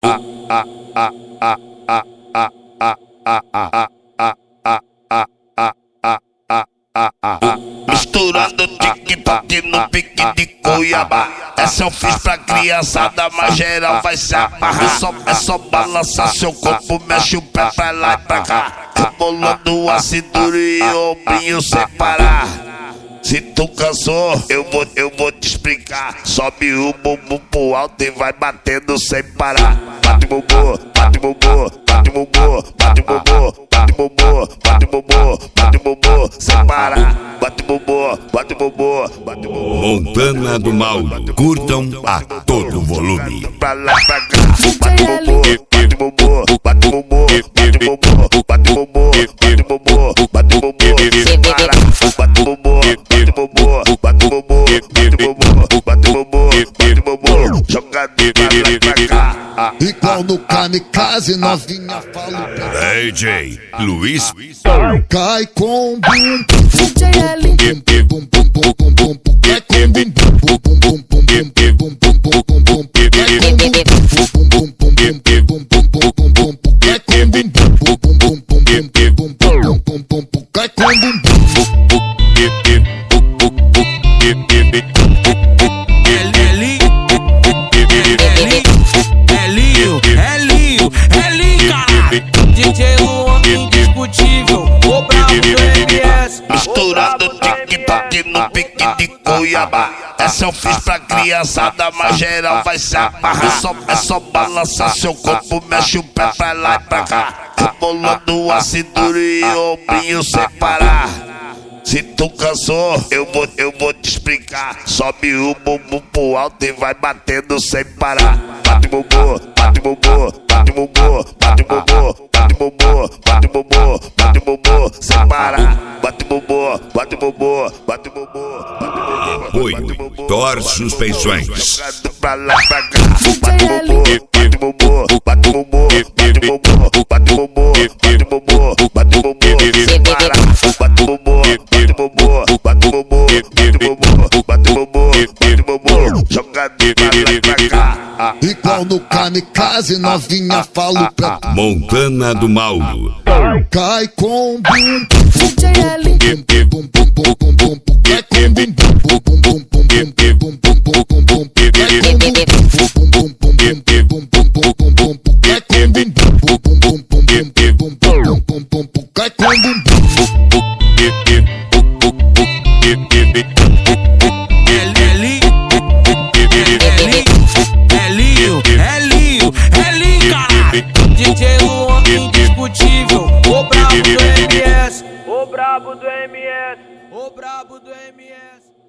Misturando tic-tac no pique de Cuiabá. Essa eu fiz pra criançada, mas geral vai se amarrar. É só balançar seu corpo, mexe o pé pra lá e pra cá, rebolando a cintura e o ombrinho sem parar. Se tu cansou, eu vou te explicar. Sobe o bumbum pro alto e vai batendo sem parar. Bate bumbum, bate bumbum, bate bumbum, bate bumbum, bate bumbum, bate bumbum, bate bumbum, sem parar. Bate bumbum, bate bumbum, bate bumbum. Montana do Mauro, curtam a todo volume. Pra lá pra cá, bate bumbum, bate bumbum, bate bumbum, bate bumbum, bate bumbum, bate bumbum, bate bumbum, sem parar. Bate bumbum, bate bumbum, bate bumbum, bate bumbum, bate bumbum, bate bumbum, jogado pra lá pra cá. Igual no kamikaze, novinha fala DJ Luiz cai com bum DJ L bum bum bum bum bum bum, cai com bum bum bum bum bum bum bum bum bum bum bum bum, cai com bum bum bum bum bum bum bum bum bum bum, cai com bum bum bum bum bum bum bum bum bum bum, cai com bum bum. DJ Luan indiscutível, o brabo do MS. Misturando tic-tac no pique de Cuiabá. Essa eu fiz pra criançada, mas geral vai se amarrar. É só balançar seu corpo, mexe o pé pra lá e pra cá, rebolando a cintura e o ombrinho sem parar. Se tu cansou, eu vou te explicar. Sobe o bumbum pro alto e vai batendo sem parar. Bate bumbum, bate bumbum, bate bumbum, bate bumbum, bate bumbum, bate bumbum, bate bumbum, sem parar. Bate bumbum, bate bumbum, bate bumbum, bate bumbum. Apoio Thor Suspensões. Pra lá pra cá, bate bumbum, bate bumbum, bate bumbum, bate bumbum, bate bumbum, bate bumbum, bate bumbum, sem parar. Bate bumbum, bate bumbum, bate bumbum, bate bumbum, bate bumbum, bate bumbum, jogado pra lá pra cá. Igual no kamikaze, novinha fala pra Montana do Mauro. cai com bum DJ L bum bum bum bum bum, cai com bum bum bum bum bum bum bum bum bum bum bum, cai com bum bum bum bum bum bum bum bum bum, cai com bum bum bum bum bum bum bum bum, cai com bum bum. DJ Luan indiscutível, o brabo do MS. O brabo do MS. O brabo do MS.